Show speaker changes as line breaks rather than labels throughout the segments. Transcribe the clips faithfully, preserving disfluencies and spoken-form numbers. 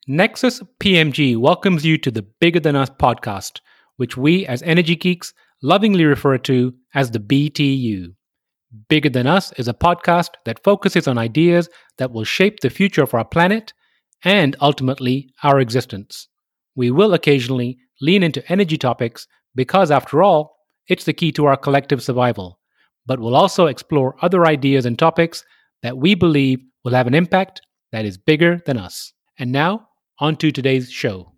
Nexus P M G welcomes you to the Bigger Than Us podcast, which we as energy geeks lovingly refer to as the B T U. Bigger Than Us is a podcast that focuses on ideas that will shape the future of our planet and ultimately our existence. We will occasionally lean into energy topics because, after all, it's the key to our collective survival. But we'll also explore other ideas and topics that we believe will have an impact that is bigger than us. And now, on to today's show.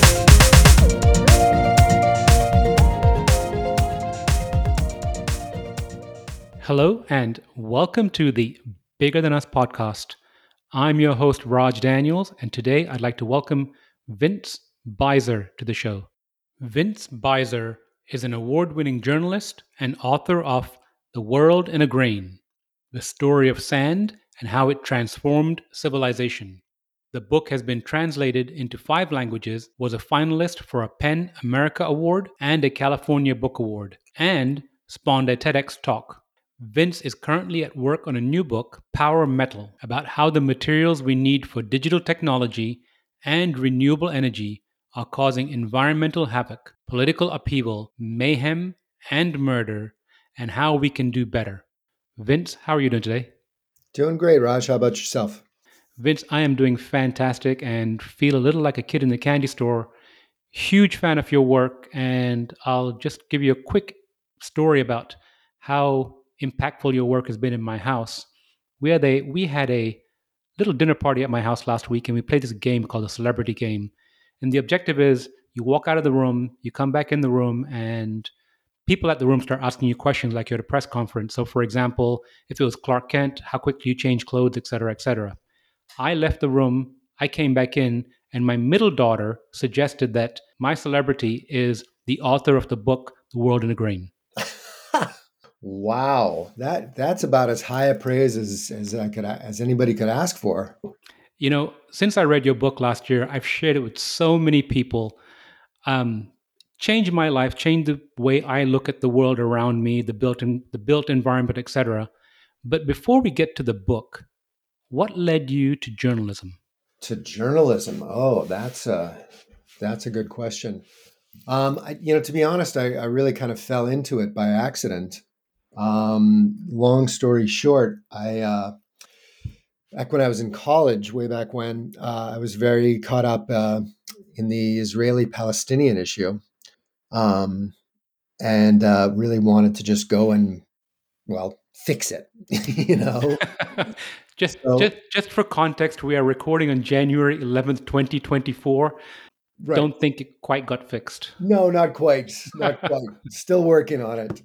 Hello, and welcome to the Bigger Than Us podcast. I'm your host, Raj Daniels, and today I'd like to welcome Vince Beiser to the show. Vince Beiser is an award-winning journalist and author of The World in a Grain, The Story of Sand and How It Transformed Civilization. The book has been translated into five languages, was a finalist for a PEN America Award and a California Book Award, and spawned a TEDx talk. Vince is currently at work on a new book, Power Metal, about how the materials we need for digital technology and renewable energy are causing environmental havoc, political upheaval, mayhem, and murder, and how we can do better. Vince, how are you doing today?
Doing great, Raj. How about yourself?
Vince, I am doing fantastic and feel a little like a kid in the candy store. Huge fan of your work, and I'll just give you a quick story about how impactful your work has been in my house. We had a we had a little dinner party at my house last week, and we played this game called the Celebrity Game. And the objective is you walk out of the room, you come back in the room, and people at the room start asking you questions like you're at a press conference. So, for example, if it was Clark Kent, how quick do you change clothes, et cetera, et cetera. I left the room, I came back in, and my middle daughter suggested that my celebrity is the author of the book, The World in a Grain.
Wow, that that's about as high a praise as as I could as anybody could ask for.
You know, since I read your book last year, I've shared it with so many people. Um, changed my life, changed the way I look at the world around me, the built in, the built environment, et cetera. But before we get to the book, what led you to journalism?
To journalism, oh, that's a that's a good question. Um, I, you know, to be honest, I, I really kind of fell into it by accident. Um, long story short, I uh, back when I was in college, way back when, uh, I was very caught up uh, in the Israeli-Palestinian issue, um, and uh, really wanted to just go and well fix it. you know,
just,
so
just, just for context, we are recording on January eleventh, twenty twenty-four.
right.
Don't think it quite got fixed.
No, not quite. Not quite. Still working on it.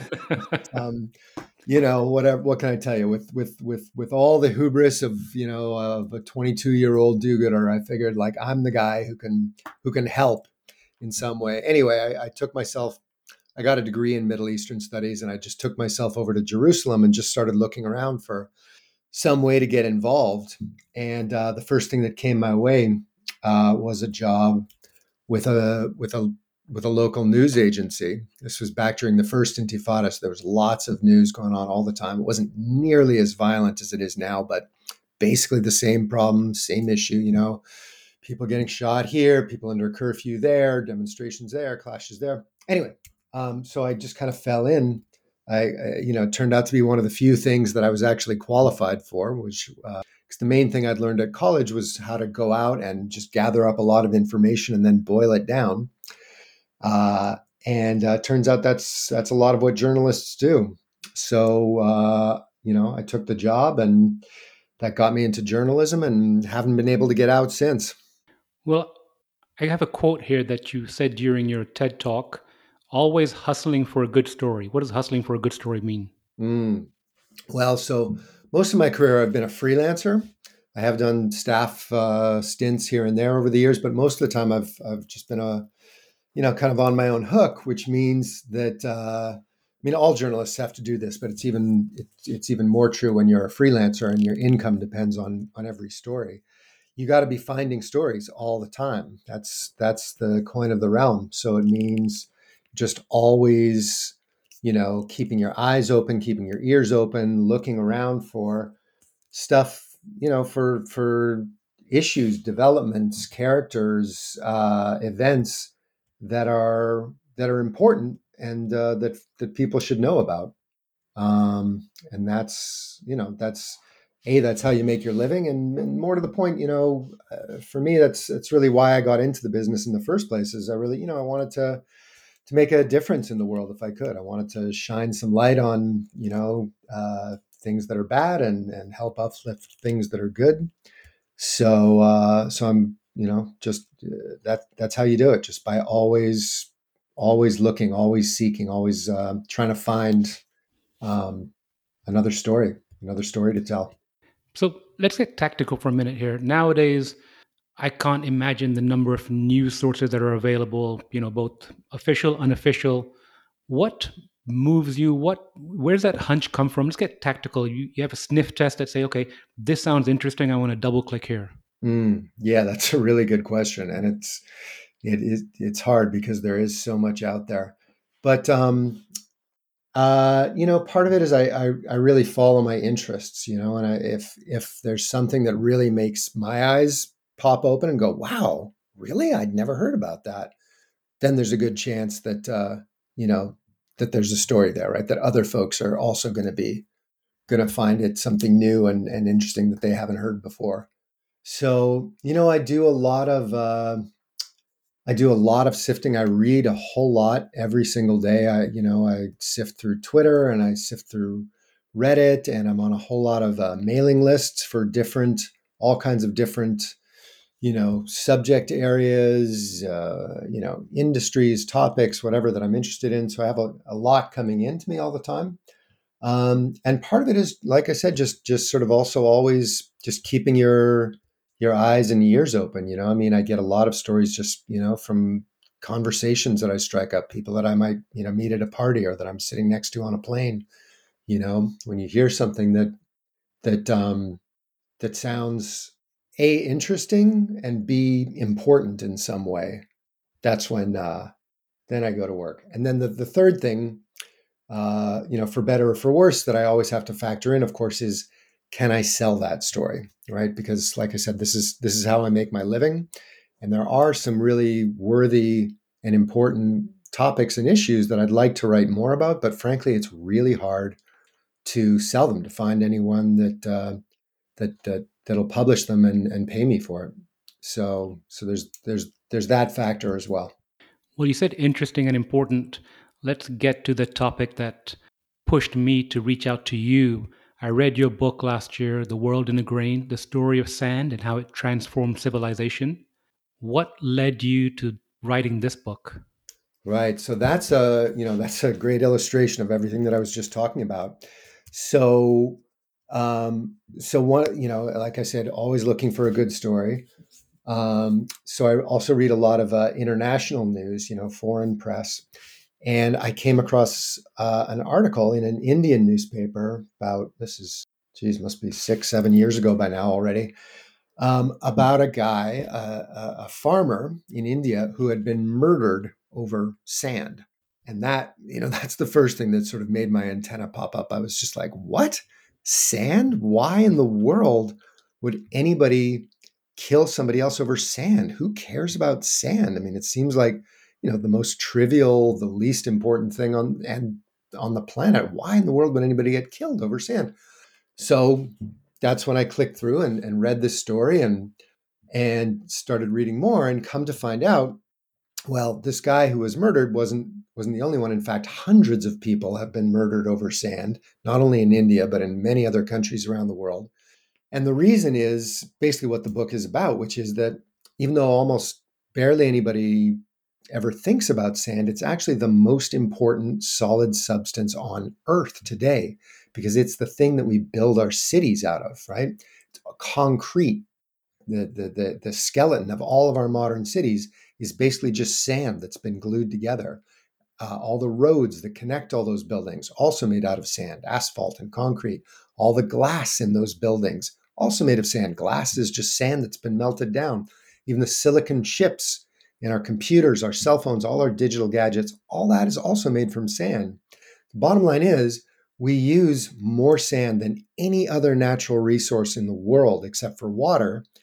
Um, you know, whatever. What can I tell you? With with with with all the hubris of you know of a twenty-two year old do-gooder, I figured like I'm the guy who can who can help in some way. Anyway, I, I took myself. I got a degree in Middle Eastern studies, and I just took myself over to Jerusalem and just started looking around for some way to get involved. And uh, the first thing that came my way uh, was a job with a with a with a local news agency. This was back during the first Intifada, so there was lots of news going on all the time. It wasn't nearly as violent as it is now, but basically the same problem, same issue. You know, people getting shot here, people under curfew there, demonstrations there, clashes there. Anyway, um, so I just kind of fell in. I, I, you know, it turned out to be one of the few things that I was actually qualified for, which uh, because the main thing I'd learned at college was how to go out and just gather up a lot of information and then boil it down. Uh, and uh, turns out that's that's a lot of what journalists do. So uh, you know, I took the job, and that got me into journalism, and haven't been able to get out since.
Well, I have a quote here that you said during your TED talk, always hustling for a good story. What does hustling for a good story mean?
Mm. Well, so most of my career, I've been a freelancer. I have done staff uh, stints here and there over the years, but most of the time, I've I've just been a you know kind of on my own hook, which means that uh, I mean all journalists have to do this, but it's even it's, it's even more true when you're a freelancer and your income depends on on every story. You got to be finding stories all the time. That's that's the coin of the realm. So it means just always, you know, keeping your eyes open, keeping your ears open, looking around for stuff, you know, for for issues, developments, characters, uh, events that are that are important and uh, that that people should know about. Um, and that's you know that's a that's how you make your living, and, and more to the point, you know, uh, for me, that's that's really why I got into the business in the first place. Is I really you know I wanted to to make a difference in the world if I could. I wanted to shine some light on you know uh, things that are bad and and help uplift things that are good. So uh, so I'm you know just uh, that that's how you do it. Just by always always looking, always seeking, always uh, trying to find um, another story, another story to tell.
So let's get tactical for a minute here. Nowadays, I can't imagine the number of news sources that are available, you know, both official, unofficial. What moves you? What where's that hunch come from? Let's get tactical. You, you have a sniff test that say, okay, this sounds interesting. I want to double click here.
Mm, yeah, that's a really good question, and it's it is it's hard because there is so much out there. But um, uh, you know, part of it is I, I I really follow my interests, you know, and I, if if there's something that really makes my eyes pop open and go, wow, really, I'd never heard about that, then there's a good chance that uh, you know that there's a story there, right? That other folks are also going to be going to find it something new and, and interesting that they haven't heard before. So, you know, I do a lot of uh, I do a lot of sifting. I read a whole lot every single day. I, you know, I sift through Twitter and I sift through Reddit, and I'm on a whole lot of uh, mailing lists for different, all kinds of different, you know, subject areas, uh, you know, industries, topics, whatever that I'm interested in. So I have a, a lot coming into me all the time. Um, and part of it is, like I said, just just sort of also always just keeping your your eyes and ears open. You know, I mean, I get a lot of stories just you know from conversations that I strike up, people that I might you know meet at a party or that I'm sitting next to on a plane. You know, when you hear something that that um, that sounds a interesting and b important in some way, that's when uh, then I go to work. And then the the third thing uh, you know, for better or for worse, that I always have to factor in, of course, is can I sell that story, right? Because, like I said, this is this is how I make my living, and there are some really worthy and important topics and issues that I'd like to write more about, but frankly, it's really hard to sell them, to find anyone that uh, that that that'll publish them and, and pay me for it. So so there's there's there's that factor as well.
Well, you said interesting and important. Let's get to the topic that pushed me to reach out to you. I read your book last year, The World in a Grain, The Story of Sand and How It Transformed Civilization. What led you to writing this book?
Right. So that's a, you know, that's a great illustration of everything that I was just talking about. So, um, so one, you know, like I said, always looking for a good story. Um, so I also read a lot of uh, international news, you know, foreign press. And I came across uh, an article in an Indian newspaper about, this is, geez, must be six, seven years ago by now already, um, about a guy, uh, a, a farmer in India who had been murdered over sand. And that, you know, that's the first thing that sort of made my antenna pop up. I was just like, what? Sand? Why in the world would anybody kill somebody else over sand? Who cares about sand? I mean, it seems like, you know, the most trivial, the least important thing on and on the planet. Why in the world would anybody get killed over sand? So that's when I clicked through and, and read this story and and started reading more and come to find out, well, this guy who was murdered wasn't wasn't the only one. In fact, hundreds of people have been murdered over sand, not only in India, but in many other countries around the world. And the reason is basically what the book is about, which is that even though almost barely anybody ever thinks about sand, it's actually the most important solid substance on Earth today because it's the thing that we build our cities out of, right? It's concrete. The, the, the, the skeleton of all of our modern cities is basically just sand that's been glued together. Uh, all the roads that connect all those buildings, also made out of sand, asphalt and concrete. All the glass in those buildings, also made of sand. Glass is just sand that's been melted down. Even the silicon chips in our computers, our cell phones, all our digital gadgets, all that is also made from sand. The bottom line is we use more sand than any other natural resource in the world except for water.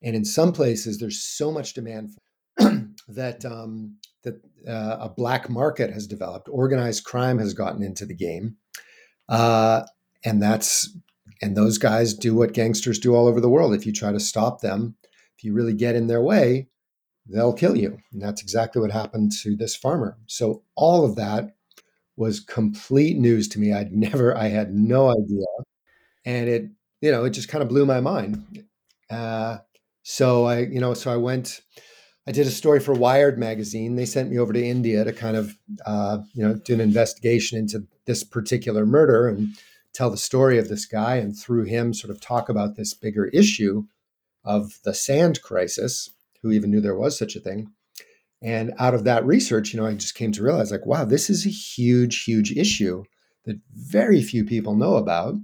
And in some places, there's so much demand for that um, that uh, a black market has developed. Organized crime has gotten into the game, uh, and that's and those guys do what gangsters do all over the world. If you try to stop them, if you really get in their way, they'll kill you. And that's exactly what happened to this farmer. So all of that was complete news to me. I'd never, I had no idea, and it, you know, it just kind of blew my mind. Uh, so I, you know, so I went. I did a story for Wired magazine. They sent me over to India to kind of, uh, you know, do an investigation into this particular murder and tell the story of this guy, and through him, sort of talk about this bigger issue of the sand crisis. Who even knew there was such a thing? And out of that research, you know, I just came to realize, like, wow, this is a huge, huge issue that very few people know about,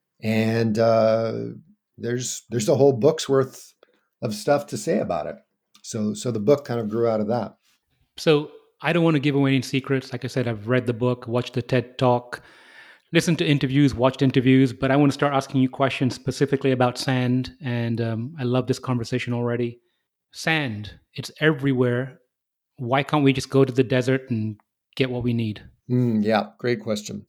and uh, there's there's a whole book's worth of stuff to say about it. So so the book kind of grew out of that.
So I don't want to give away any secrets. Like I said, I've read the book, watched the TED Talk, listened to interviews, watched interviews, but I want to start asking you questions specifically about sand. And um, I love this conversation already. Sand, it's everywhere. Why can't we just go to the desert and get what we need?
Mm, yeah, great question.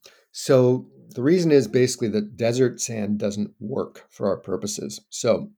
So the reason is basically that desert sand doesn't work for our purposes. So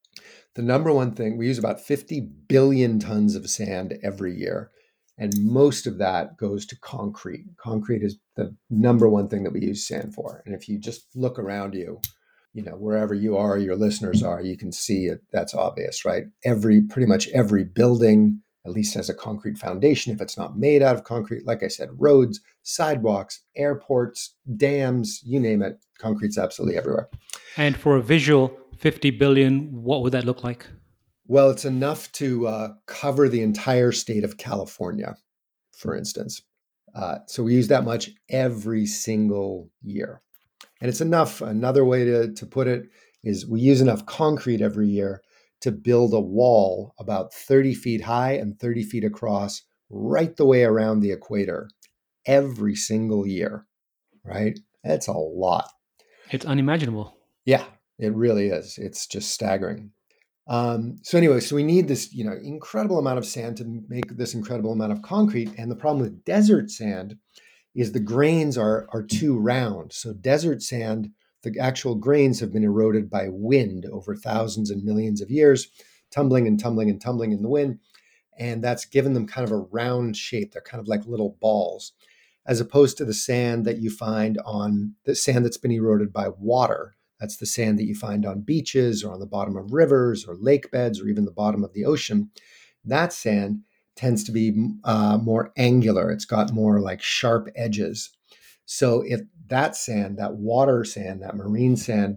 the number one thing, we use about fifty billion tons of sand every year, and most of that goes to concrete. Concrete is the number one thing that we use sand for. And if you just look around you, you know, wherever you are, your listeners are, you can see it. That's obvious, right? Every, pretty much every building at least has a concrete foundation. If it's not made out of concrete, like I said, roads, sidewalks, airports, dams, you name it, concrete's absolutely everywhere.
And for a visual, fifty billion, what would that look like?
Well, it's enough to uh, cover the entire state of California, for instance. Uh, so we use that much every single year. And it's enough. Another way to, to put it is we use enough concrete every year to build a wall about thirty feet high and thirty feet across right the way around the equator every single year, right? That's a lot.
It's unimaginable.
Yeah, it really is. It's just staggering. Um, so anyway, so we need this, you know, incredible amount of sand to make this incredible amount of concrete. And the problem with desert sand is the grains are are too round. So desert sand, the actual grains have been eroded by wind over thousands and millions of years, tumbling and tumbling and tumbling in the wind. And that's given them kind of a round shape. They're kind of like little balls, as opposed to the sand that you find on the sand that's been eroded by water. That's the sand that you find on beaches or on the bottom of rivers or lake beds or even the bottom of the ocean. That sand tends to be uh, more angular. It's got more like sharp edges. So if that sand, that water sand, that marine sand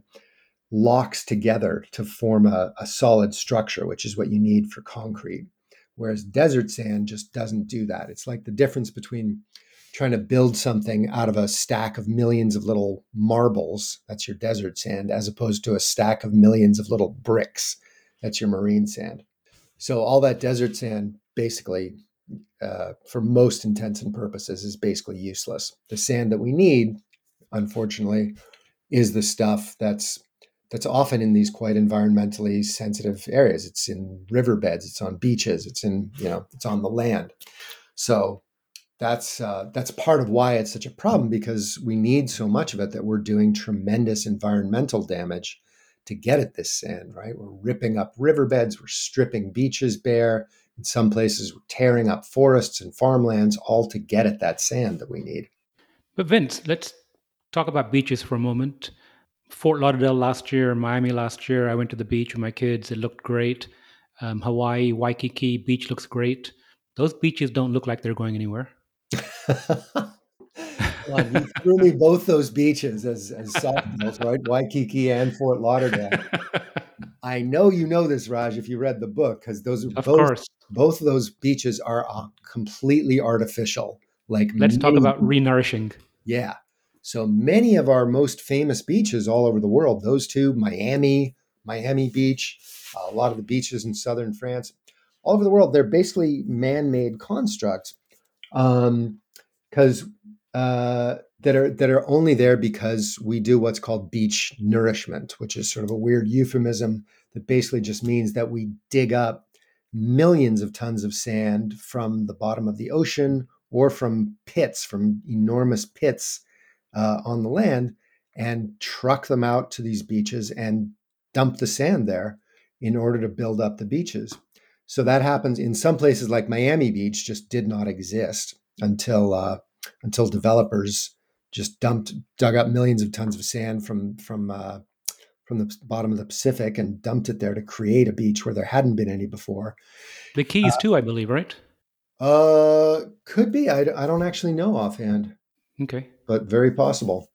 locks together to form a, a solid structure, which is what you need for concrete. Whereas desert sand just doesn't do that. It's like the difference between trying to build something out of a stack of millions of little marbles, that's your desert sand, as opposed to a stack of millions of little bricks, that's your marine sand. So all that desert sand basically, uh, for most intents and purposes, is basically useless. The sand that we need, unfortunately, is the stuff that's that's often in these quite environmentally sensitive areas. It's in riverbeds, it's on beaches, it's in, you know, it's on the land. So that's uh, that's part of why it's such a problem, because we need so much of it that we're doing tremendous environmental damage to get at this sand, right? We're ripping up riverbeds, we're stripping beaches bare. In some places, we're tearing up forests and farmlands, all to get at that sand that we need.
But Vince, let's talk about beaches for a moment. Fort Lauderdale last year, Miami last year, I went to the beach with my kids. It looked great. Um, Hawaii, Waikiki beach looks great. Those beaches don't look like they're going anywhere.
Well, you threw me both those beaches as, as softballs, right? Waikiki and Fort Lauderdale. I know you know this, Raj, if you read the book, because those are
Of
both
course.
both of those beaches are uh, completely artificial. Like
Let's talk
many,
about re-nourishing.
yeah. So many of our most famous beaches all over the world, those two, Miami, Miami Beach, a lot of the beaches in southern France, all over the world, they're basically man-made constructs. Um, because uh, that are that are only there because we do what's called beach nourishment, which is sort of a weird euphemism that basically just means that we dig up millions of tons of sand from the bottom of the ocean or from pits, from enormous pits uh, on the land, and truck them out to these beaches and dump the sand there in order to build up the beaches. So that happens in some places like Miami Beach, just did not exist until uh, until developers just dumped, dug up millions of tons of sand from from uh, from the bottom of the Pacific and dumped it there to create a beach where there hadn't been any before.
The Keys too, I believe, right?
Uh, could be. I, I don't actually know offhand,
Okay.
but very possible.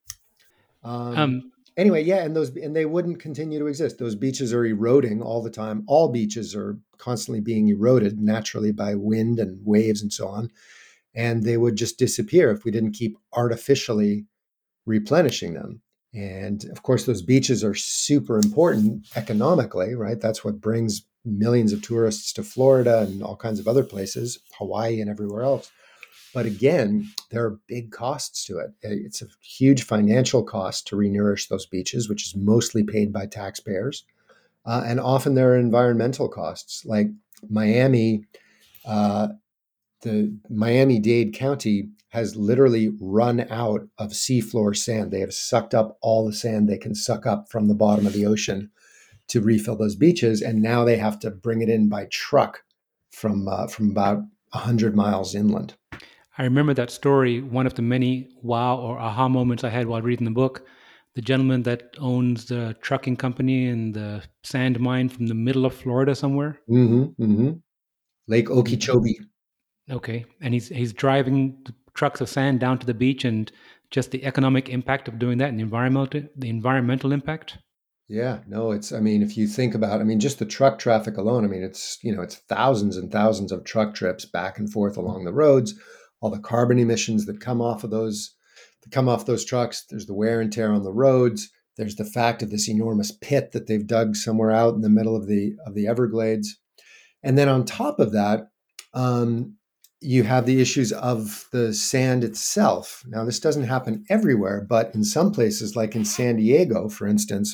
Um,
Um,
anyway, yeah, and those and they wouldn't continue to exist. Those beaches are eroding all the time. All beaches are constantly being eroded naturally by wind and waves and so on, and they would just disappear if we didn't keep artificially replenishing them. And of course, those beaches are super important economically, right? That's what brings millions of tourists to Florida and all kinds of other places, Hawaii and everywhere else. But again, there are big costs to it. It's a huge financial cost to renourish those beaches, which is mostly paid by taxpayers. Uh, and often there are environmental costs, like Miami. Uh, the Miami-Dade County has literally run out of seafloor sand. They have sucked up all the sand they can suck up from the bottom of the ocean to refill those beaches, and now they have to bring it in by truck from uh, from about one hundred miles inland.
I remember that story, one of the many wow or aha moments I had while reading the book. The gentleman that owns the trucking company and the sand mine from the middle of Florida somewhere.
Mm-hmm, mm-hmm. Lake
And
Okeechobee.
okay, and he's he's driving the trucks of sand down to the beach, and just the economic impact of doing that, and the environmental the environmental impact.
Yeah, no, it's, I mean, if you think about, I mean, just the truck traffic alone, I mean, it's, you know, it's thousands and thousands of truck trips back and forth along the roads, all the carbon emissions that come off of those, that come off those trucks. There's the wear and tear on the roads. There's the fact of this enormous pit that they've dug somewhere out in the middle of the of the Everglades. And then on top of that, um, you have the issues of the sand itself. Now, this doesn't happen everywhere, but in some places, like in San Diego, for instance,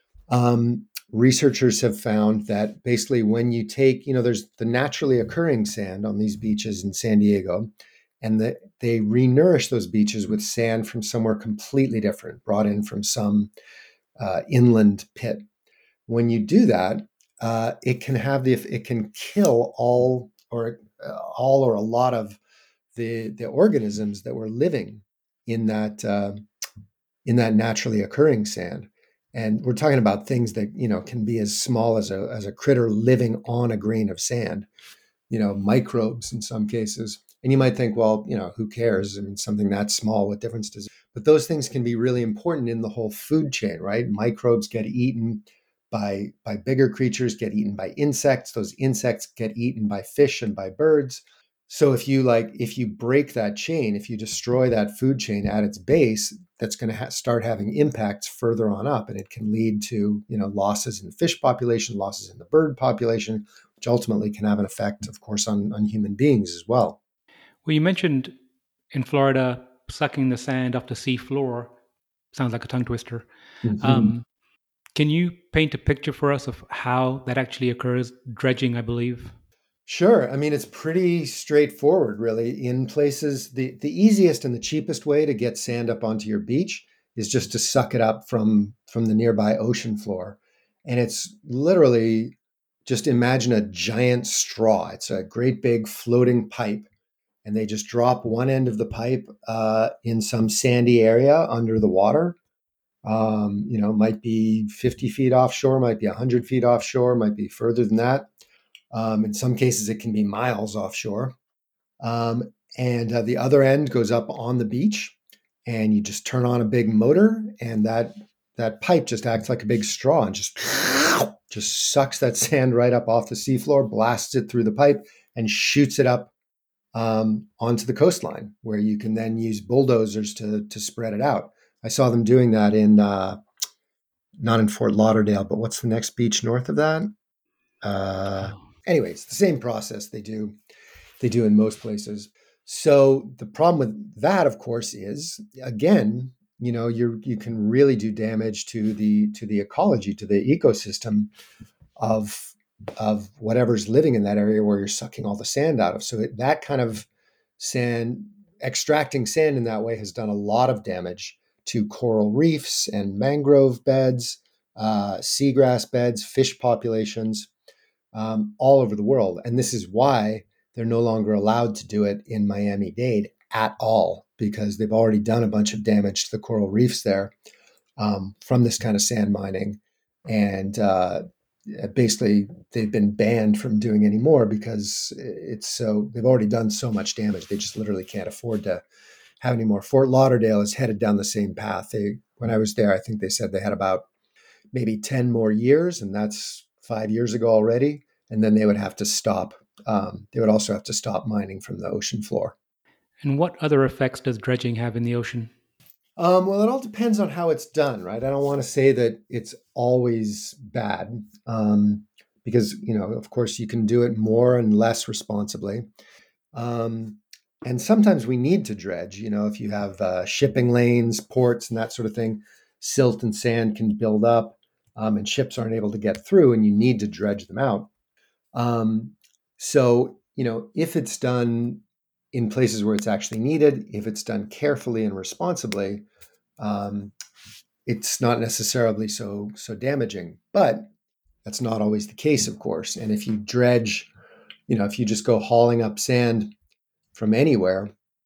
um, researchers have found that basically when you take, you know, there's the naturally occurring sand on these beaches in San Diego, and that they renourish those beaches with sand from somewhere completely different, brought in from some uh, inland pit. When you do that, uh, it can have the it can kill all or uh, all or a lot of the the organisms that were living in that uh, in that naturally occurring sand. And we're talking about things that, you know, can be as small as a, as a critter living on a grain of sand, you know, microbes in some cases. And you might think, well, you know, who cares? I mean, something that small, what difference does it? But those things can be really important in the whole food chain, right? Microbes get eaten by by bigger creatures, get eaten by insects. Those insects get eaten by fish and by birds. So if you like, if you break that chain, if you destroy that food chain at its base, that's going to ha- start having impacts further on up, and it can lead to, you know, losses in the fish population, losses in the bird population, which ultimately can have an effect, of course, on on human beings as well.
Well, you mentioned in Florida sucking the sand off the sea floor. Sounds like a tongue twister.
Mhm.
Um, can you paint a picture for us of how that actually occurs? Dredging, I believe.
Sure. I mean, it's pretty straightforward, really. In places, the, the easiest and the cheapest way to get sand up onto your beach is just to suck it up from from the nearby ocean floor. And it's literally, just imagine a giant straw. It's a great big floating pipe. And they just drop one end of the pipe uh, in some sandy area under the water. Um, you know, might be fifty feet offshore, might be one hundred feet offshore, might be further than that. Um, in some cases, it can be miles offshore. Um, and uh, the other end goes up on the beach, and you just turn on a big motor, and that that pipe just acts like a big straw and just just sucks that sand right up off the seafloor, blasts it through the pipe, and shoots it up um, onto the coastline, where you can then use bulldozers to to spread it out. I saw them doing that in uh, not in Fort Lauderdale, but what's the next beach north of that? Uh,
Oh.
anyways, the same process they do they do in most places. So the problem with that, of course, is again, you know, you you can really do damage to the to the ecology, to the ecosystem of of whatever's living in that area where you're sucking all the sand out of. So it, that kind of sand, extracting sand in that way has done a lot of damage to coral reefs and mangrove beds, uh, seagrass beds, fish populations, um, all over the world. And this is why they're no longer allowed to do it in Miami-Dade at all, because they've already done a bunch of damage to the coral reefs there um, from this kind of sand mining. And uh, basically, they've been banned from doing any more because it's so, they've already done so much damage. They just literally can't afford to have any more. Fort Lauderdale is headed down the same path. They, when I was there, I think they said they had about maybe ten more years, and that's five years ago already. And then they would have to stop. Um, they would also have to stop mining from the ocean floor.
And what other effects does dredging have in the ocean?
Um, well, it all depends on how it's done, right? I don't want to say that it's always bad, um, because, you know, of course, you can do it more and less responsibly. Um, and sometimes we need to dredge, you know, if you have uh, shipping lanes, ports, and that sort of thing, silt and sand can build up, um, and ships aren't able to get through, and you need to dredge them out. Um, so, you know, if it's done in places where it's actually needed, if it's done carefully and responsibly, um, it's not necessarily so so damaging. But that's not always the case, of course. And if you dredge, you know, if you just go hauling up sand from anywhere,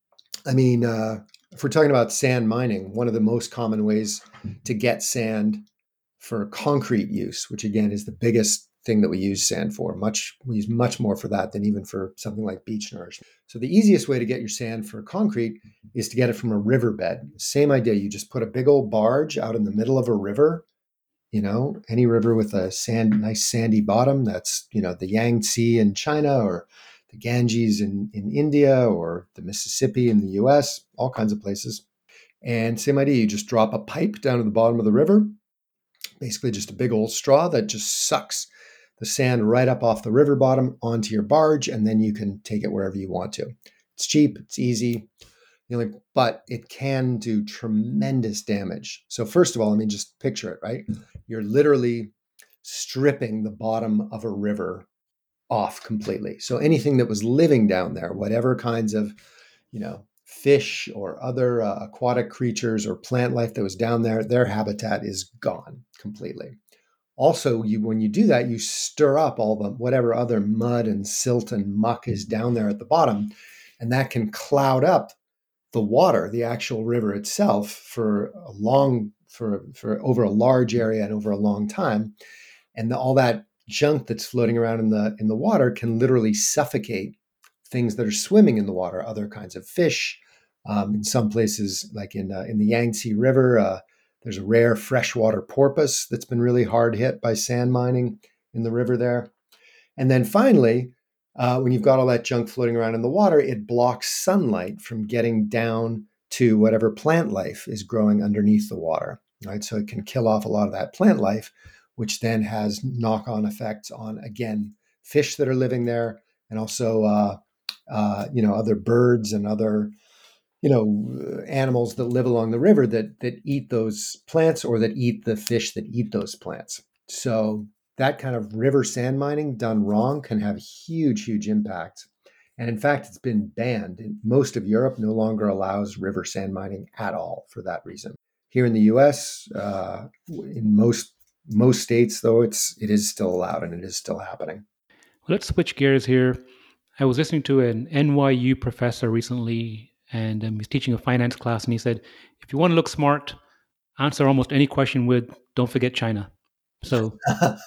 I mean, uh, if we're talking about sand mining, one of the most common ways to get sand for concrete use, which again is the biggest thing that we use sand for. Much we use much more for that than even for something like beach nourishment. So the easiest way to get your sand for concrete is to get it from a riverbed. Same idea. You just put a big old barge out in the middle of a river, you know, any river with a sand, nice sandy bottom. That's, you know, the Yangtze in China, or the Ganges in, in India, or the Mississippi in the U S, all kinds of places. And same idea. You just drop a pipe down to the bottom of the river, basically just a big old straw that just sucks the sand right up off the river bottom onto your barge, and then you can take it wherever you want to. It's cheap, it's easy, you know, but it can do tremendous damage. So first of all, I mean, just picture it, right? You're literally stripping the bottom of a river off completely. So anything that was living down there, whatever kinds of, you know, fish or other uh, aquatic creatures or plant life that was down there, their habitat is gone completely. Also, you when you do that, you stir up all the whatever other mud and silt and muck is down there at the bottom, and that can cloud up the water, the actual river itself, for a long for for over a large area and over a long time. And the, all that junk that's floating around in the in the water can literally suffocate things that are swimming in the water, other kinds of fish. Um, in some places, like in uh, in the Yangtze River, uh, there's a rare freshwater porpoise that's been really hard hit by sand mining in the river there. And then finally, uh, when you've got all that junk floating around in the water, it blocks sunlight from getting down to whatever plant life is growing underneath the water, right? So it can kill off a lot of that plant life, which then has knock-on effects on, again, fish that are living there, and also, uh, uh, you know, other birds and other, you know, animals that live along the river that that eat those plants, or that eat the fish that eat those plants. So that kind of river sand mining done wrong can have huge, huge impacts. And in fact, it's been banned. Most of Europe no longer allows river sand mining at all for that reason. Here in the U S, uh, in most most states, though, it's it is still allowed, and it is still happening.
Well, let's switch gears here. I was listening to an N Y U professor recently, and um, he's teaching a finance class, and he said, if you want to look smart, answer almost any question with "Don't forget China." So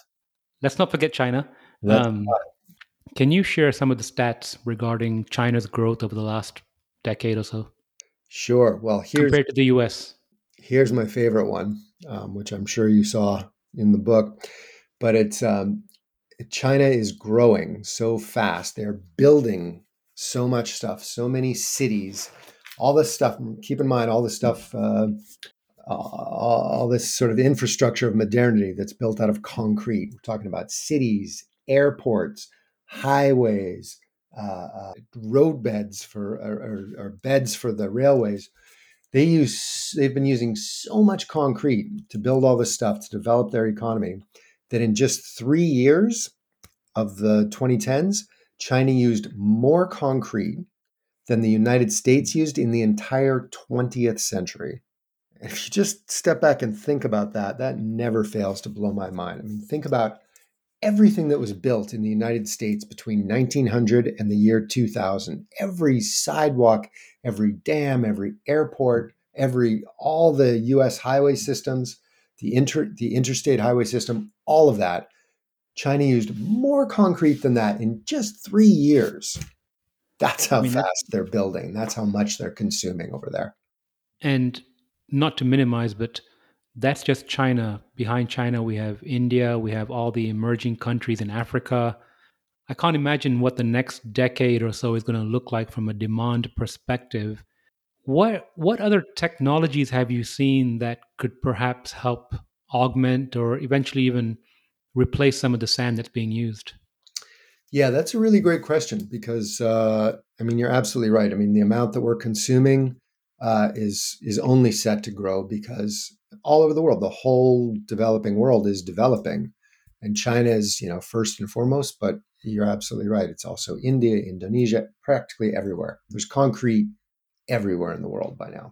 let's not forget China.
That's
Um, can you share some of the stats regarding China's growth over the last decade or so
sure. Well, here's
compared to the U S?
here's my favorite one, um, which I'm sure you saw in the book. But it's um, China is growing so fast. They're building so much stuff, so many cities, all this stuff. Keep in mind all this stuff, uh, all this sort of infrastructure of modernity that's built out of concrete. We're talking about cities, airports, highways, uh, uh, road beds for or, or, or beds for the railways. They use they've been using so much concrete to build all this stuff to develop their economy that in just three years of the twenty tens, China used more concrete than the United States used in the entire twentieth century. If you just step back and think about that, that never fails to blow my mind. I mean, think about everything that was built in the United States between nineteen hundred and the year two thousand. Every sidewalk, every dam, every airport, every all the U S highway systems, the inter the interstate highway system, all of that. China used more concrete than that in just three years. That's
I
how
mean, that,
fast they're building. That's how much they're consuming over there.
and not to minimize, but that's just China. Behind China, we have India, we have all the emerging countries in Africa. I can't imagine what the next decade or so is going to look like from a demand perspective. What what other technologies have you seen that could perhaps help augment or eventually even replace some of the sand that's being used?
Yeah, that's a really great question because uh, I mean you're absolutely right. I mean the amount that we're consuming uh, is is only set to grow because all over the world, the whole developing world is developing, and China is you know first and foremost. But you're absolutely right. It's also India, Indonesia, practically everywhere. There's concrete everywhere in the world by now.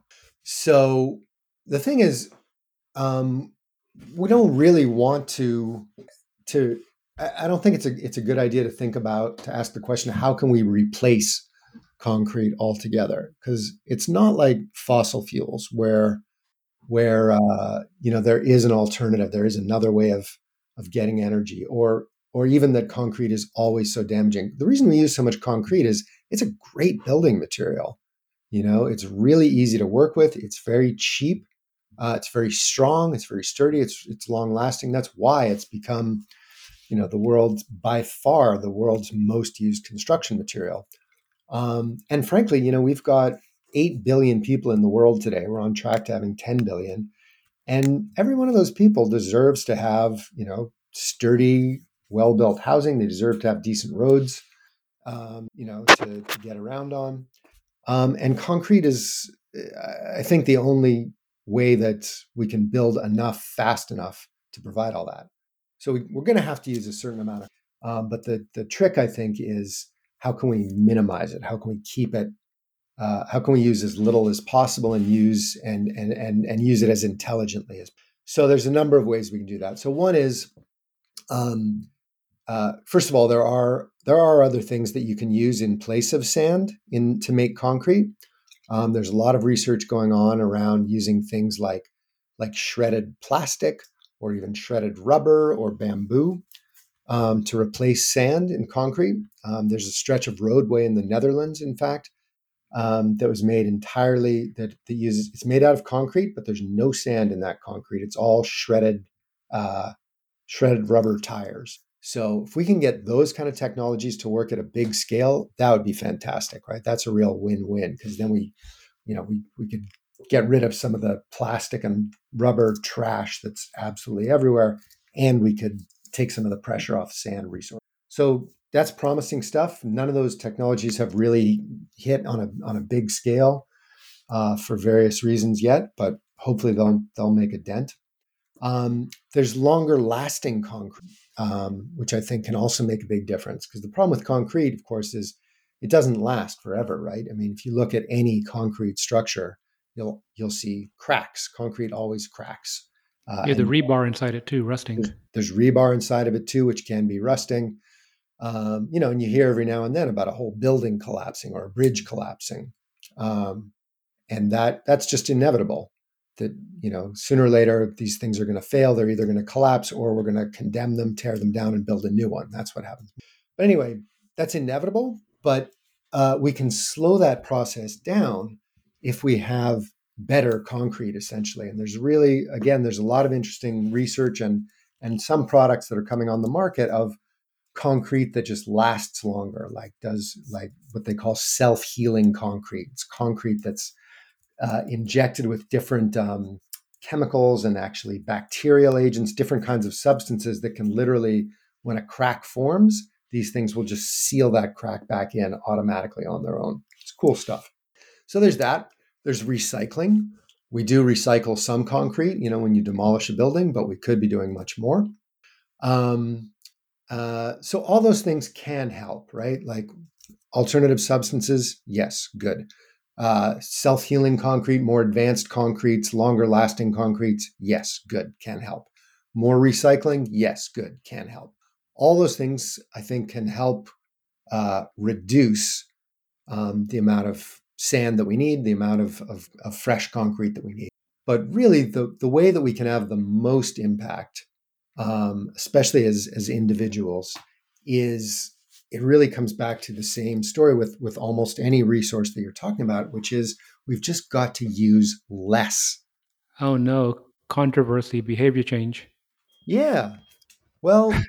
So the thing is, um, we don't really want to to I don't think it's a it's a good idea to think about to ask the question, how can we replace concrete altogether? Because it's not like fossil fuels where where uh, you know there is an alternative, there is another way of of getting energy, or or even that concrete is always so damaging. The reason we use so much concrete is it's a great building material. You know, it's really easy to work with. It's very cheap. Uh, it's very strong. It's very sturdy. It's it's long lasting. That's why it's become you know the world's by far the world's most used construction material. Um, and frankly, you know we've got eight billion people in the world today. We're on track to having ten billion, and every one of those people deserves to have you know sturdy, well built housing. They deserve to have decent roads, um, you know, to, to get around on. Um, and concrete is, I think, the only way that we can build enough fast enough to provide all that. So we, we're going to have to use a certain amount of, um, but the the trick I think is how can we minimize it? How can we keep it? Uh, how can we use as little as possible and use and and and and use it as intelligently as? So there's a number of ways we can do that. So one is, um, uh, first of all, there are there are other things that you can use in place of sand in to make concrete. Um, there's a lot of research going on around using things like like shredded plastic or even shredded rubber or bamboo um, to replace sand in concrete. Um, there's a stretch of roadway in the Netherlands, in fact, um, that was made entirely that, that uses it's made out of concrete, but there's no sand in that concrete. It's all shredded uh, shredded rubber tires. So if we can get those kind of technologies to work at a big scale, that would be fantastic, right? That's a real win-win because then we, you know, we we could get rid of some of the plastic and rubber trash that's absolutely everywhere, and we could take some of the pressure off sand resource. So that's promising stuff. None of those technologies have really hit on a on a big scale uh, for various reasons yet, but hopefully they'll they'll make a dent. Um, there's longer lasting concrete, um, which I think can also make a big difference. Because the problem with concrete, of course, is it doesn't last forever, right? I mean, if you look at any concrete structure, you'll you'll see cracks. Concrete always cracks, uh,
Yeah, the
and
rebar inside it too, rusting.
there's, there's rebar inside of it too, which can be rusting. Um, you know, and you hear every now and then about a whole building collapsing or a bridge collapsing. Um, and that that's just inevitable that you know sooner or later these things are going to fail. They're either going to collapse or we're going to condemn them, tear them down, and build a new one. That's what happens. But anyway, that's inevitable, but uh, we can slow that process down if we have better concrete, essentially. And there's really, again, there's a lot of interesting research and and some products that are coming on the market of concrete that just lasts longer, like does like what they call self-healing concrete. It's concrete that's uh, injected with different um, chemicals and actually bacterial agents, different kinds of substances that can literally, when a crack forms, these things will just seal that crack back in automatically on their own. It's cool stuff. So there's that. There's recycling. We do recycle some concrete, you know, when you demolish a building, but we could be doing much more. Um, uh, so all those things can help, right? Like alternative substances, yes, good. Uh, self-healing concrete, more advanced concretes, longer lasting concretes, yes, good, can help. More recycling, yes, good, can help. All those things I think can help uh, reduce um, the amount of sand that we need, the amount of, of, of fresh concrete that we need. But really, the, the way that we can have the most impact, um, especially as, as individuals, is it really comes back to the same story with, with almost any resource that you're talking about, which is we've just got to use less.
Oh no, controversy, behavior change.
Yeah. Well,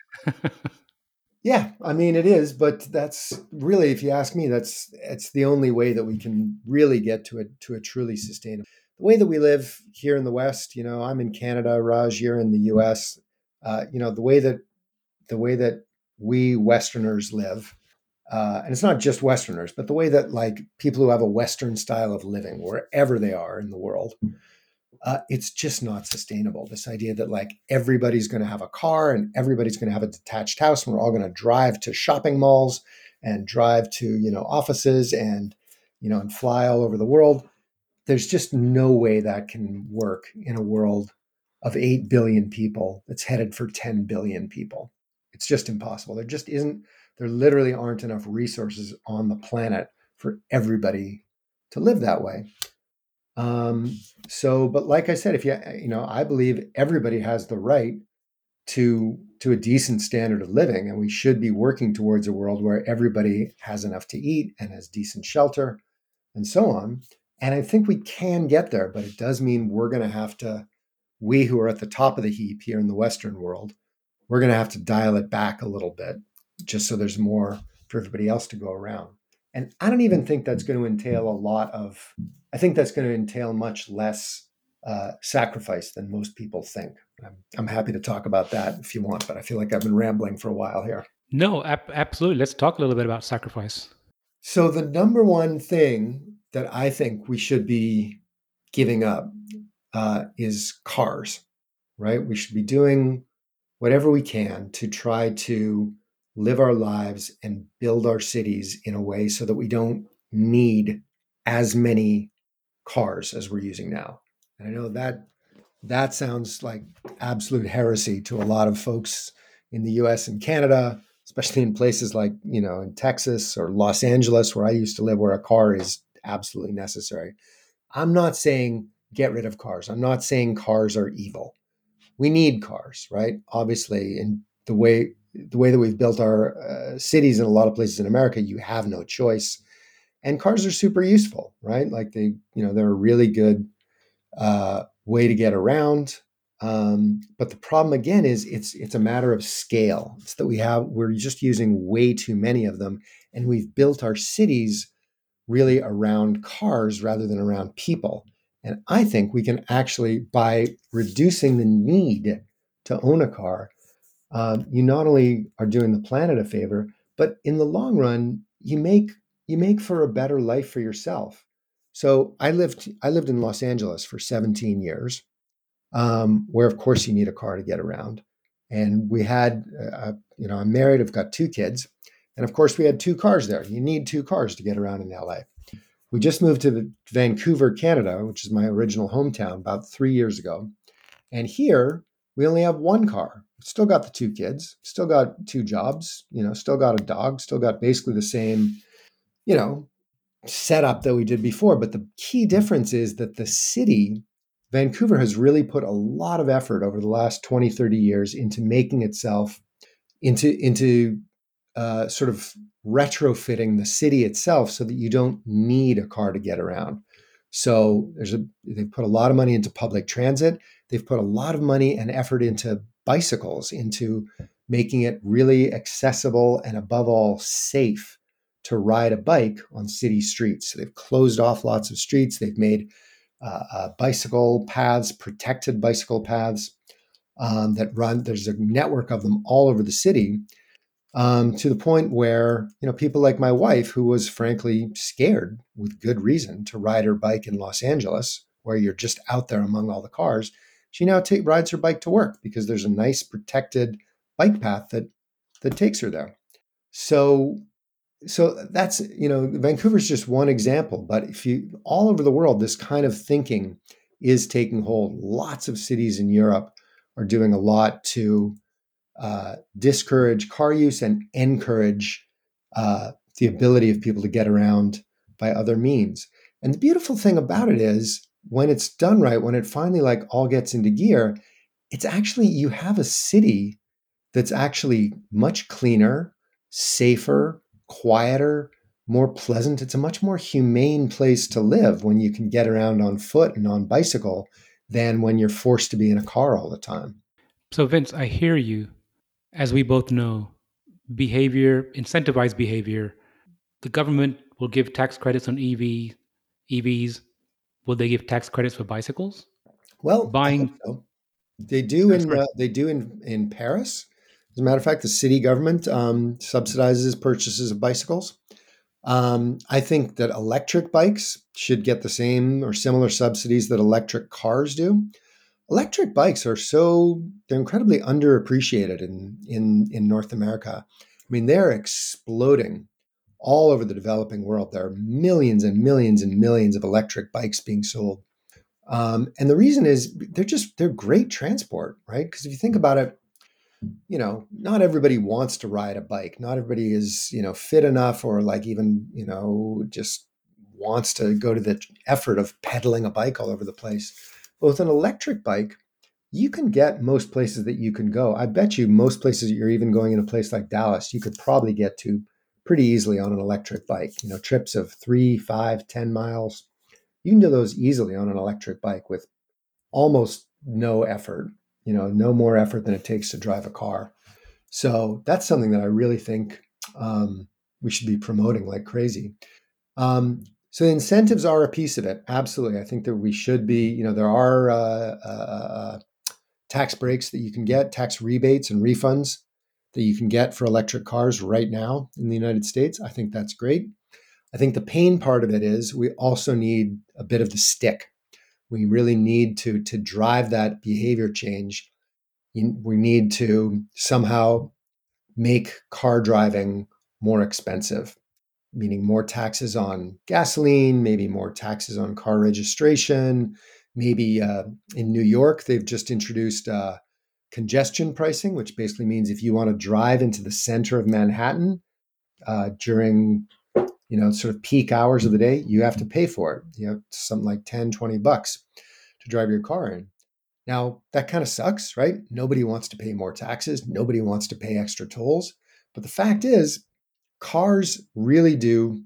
yeah, I mean it is, but that's really, if you ask me, that's it's the only way that we can really get to a to a truly sustainable. The way that we live here in the West, you know, I'm in Canada, Raj, you're in the U S. Uh, you know, the way that the way that we Westerners live, uh, and it's not just Westerners, but the way that like people who have a Western style of living, wherever they are in the world, uh, it's just not sustainable. This idea that like everybody's going to have a car and everybody's going to have a detached house, and we're all going to drive to shopping malls and drive to, you know, offices and, you know, and fly all over the world. There's just no way that can work in a world of eight billion people that's headed for ten billion people. It's just impossible. There just isn't, there literally aren't enough resources on the planet for everybody to live that way. Um, so, but like I said, if you, you know, I believe everybody has the right to to a decent standard of living, and we should be working towards a world where everybody has enough to eat and has decent shelter and so on. And I think we can get there, but it does mean we're going to have to, we who are at the top of the heap here in the Western world, we're going to have to dial it back a little bit just so there's more for everybody else to go around. And I don't even think that's going to entail a lot of, I think that's going to entail much less uh, sacrifice than most people think. I'm, I'm happy to talk about that if you want, but I feel like I've been rambling for a while here.
No, ap- absolutely. Let's talk a little bit about sacrifice.
So, the number one thing that I think we should be giving up uh, is cars, right? We should be doing whatever we can to try to live our lives and build our cities in a way so that we don't need as many cars as we're using now. And I know that that sounds like absolute heresy to a lot of folks in the U S and Canada, especially in places like, you know, in Texas or Los Angeles, where I used to live, where a car is absolutely necessary. I'm not saying get rid of cars. I'm not saying cars are evil. We need cars, right? Obviously, in the way the way that we've built our uh, cities in a lot of places in America, you have no choice. And cars are super useful, right? Like they, you know, they're a really good uh, way to get around. Um, but the problem again is it's it's a matter of scale. It's that we have we're just using way too many of them, and we've built our cities really around cars rather than around people. And I think we can actually, by reducing the need to own a car, um, you not only are doing the planet a favor, but in the long run, you make you make for a better life for yourself. So I lived I lived in Los Angeles for seventeen years, um, where of course you need a car to get around. And we had, uh, you know, I'm married, I've got two kids, and of course we had two cars there. You need two cars to get around in L A. We just moved to Vancouver, Canada, which is my original hometown, about three years ago. And here we only have one car. Still got the two kids, still got two jobs, you know, still got a dog, still got basically the same, you know, setup that we did before. But the key difference is that the city, Vancouver, has really put a lot of effort over the last twenty, thirty years into making itself into, into uh, sort of retrofitting the city itself so that you don't need a car to get around. So there's a they've put a lot of money into public transit. They've put a lot of money and effort into bicycles, into making it really accessible and above all safe to ride a bike on city streets. So they've closed off lots of streets. They've made uh, uh, bicycle paths, protected bicycle paths um, that run. There's a network of them all over the city. um, to the point where, you know, people like my wife, who was frankly scared with good reason to ride her bike in Los Angeles, where you're just out there among all the cars, she now take, rides her bike to work because there's a nice protected bike path that that takes her there. So so that's, you know, Vancouver's just one example, but if you all over the world, this kind of thinking is taking hold. Lots of cities in Europe are doing a lot to uh, discourage car use and encourage uh, the ability of people to get around by other means. And the beautiful thing about it is when it's done right, when it finally like all gets into gear, it's actually you have a city that's actually much cleaner, safer, quieter, more pleasant. It's a much more humane place to live when you can get around on foot and on bicycle than when you're forced to be in a car all the time.
So, Vince, I hear you. As we both know, behavior, incentivized behavior, the government will give tax credits on E V, E Vs. Will they give tax credits for bicycles?
Well, I hope
Buying,
so. They do
I'm
in
sorry.
uh, they do in in Paris. As a matter of fact, the city government um, subsidizes purchases of bicycles. Um, I think that electric bikes should get the same or similar subsidies that electric cars do. Electric bikes are so they're incredibly underappreciated in in in North America. I mean, they're exploding all over the developing world. There are millions and millions and millions of electric bikes being sold. Um, and the reason is they're just they're great transport, right? Because if you think about it, you know, not everybody wants to ride a bike. Not everybody is, you know, fit enough or like even, you know, just wants to go to the effort of pedaling a bike all over the place. But with an electric bike, you can get most places that you can go. I bet you most places that you're even going in a place like Dallas, you could probably get to pretty easily on an electric bike. You know, trips of three, five, ten miles. You can do those easily on an electric bike with almost no effort, you know, no more effort than it takes to drive a car. So that's something that I really think um, we should be promoting like crazy. Um, so incentives are a piece of it. Absolutely. I think that we should be, you know, there are uh, uh, uh, tax breaks that you can get, tax rebates and refunds that you can get for electric cars right now in the United States. I think that's great. I think the pain part of it is we also need a bit of the stick. We really need to to drive that behavior change. We need to somehow make car driving more expensive, meaning more taxes on gasoline, maybe more taxes on car registration. Maybe uh, in New York, they've just introduced uh, congestion pricing, which basically means if you want to drive into the center of Manhattan uh, during, you know, sort of peak hours of the day, you have to pay for it. You know, something like ten, twenty bucks to drive your car in. Now, that kind of sucks, right? Nobody wants to pay more taxes. Nobody wants to pay extra tolls. But the fact is, cars really do